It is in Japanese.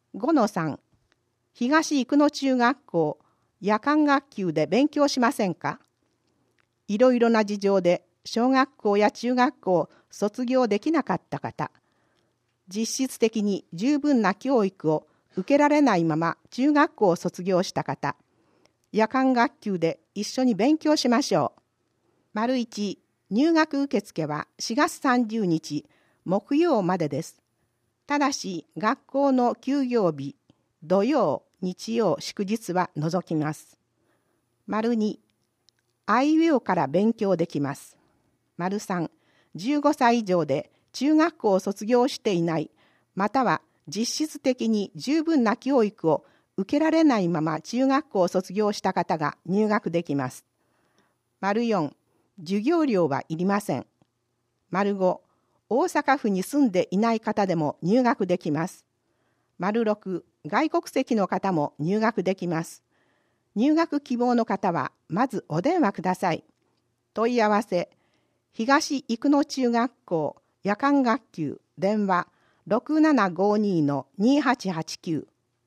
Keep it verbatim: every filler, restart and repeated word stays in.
ごのさん、東生野中学校夜間学級で勉強しませんか？いろいろな事情で小学校や中学校を卒業できなかった方、実質的に十分な教育を受けられないまま中学校を卒業した方、夜間学級で一緒に勉強しましょう。丸いち、入学受付はしがつさんじゅうにち木曜までです。ただし学校の休業日、土曜、日曜、祝日は除きます。丸に、あいうえおから勉強できます。丸さん、じゅうごさい以上で中学校を卒業していない、または実質的に十分な教育を受けられないまま中学校を卒業した方が入学できます。丸よん、授業料はいりません。丸ご、大阪府に住んでいない方でも入学できます。丸ろく、外国籍の方も入学できます。入学希望の方はまずお電話ください。問い合わせ、東生野中学校夜間学級電話 ろくななごに のにはちはちきゅう